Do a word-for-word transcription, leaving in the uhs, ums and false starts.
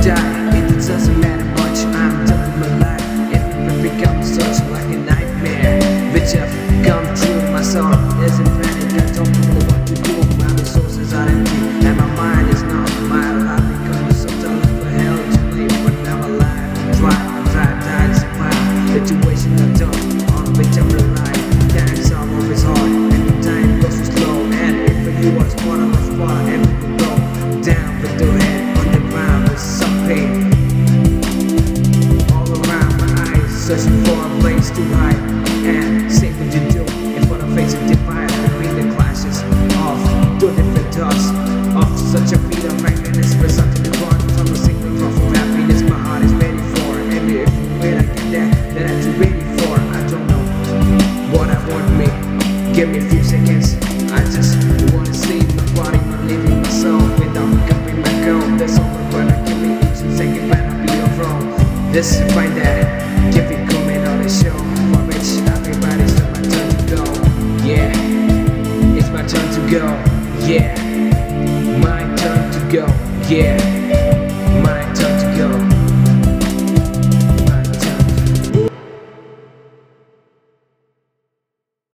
die, it doesn't matter much. I'm done with my life, and it becomes such like a nightmare which I've come through. My soul isn't panic, I don't know what to do. My resources are empty, and my mind is not mine. I've become so tired of hell to live, but now I'm alive. Try, try, try to survive the situation I don't on which I'm relying. Times are always hard, and the time goes so slow. And if you was one of us, far everything go down with the head on the ground with some pain. All around my eyes, searching for a place to hide. And say what you do in front of facing divide between the clashes of two different thoughts of such a beat of happiness resulting in one from a single drop of happiness my heart is ready for. And if when I get there, then I'm too ready for. I don't know what I want me. Give me a few seconds. I just wanna save my body, my living my soul without copying my goal. That's all what I give me each and second when I be wrong. Just to find that give it comment on the show. For which everybody's on my turn to go. Yeah, it's my turn to go. Yeah, my turn to go. Yeah.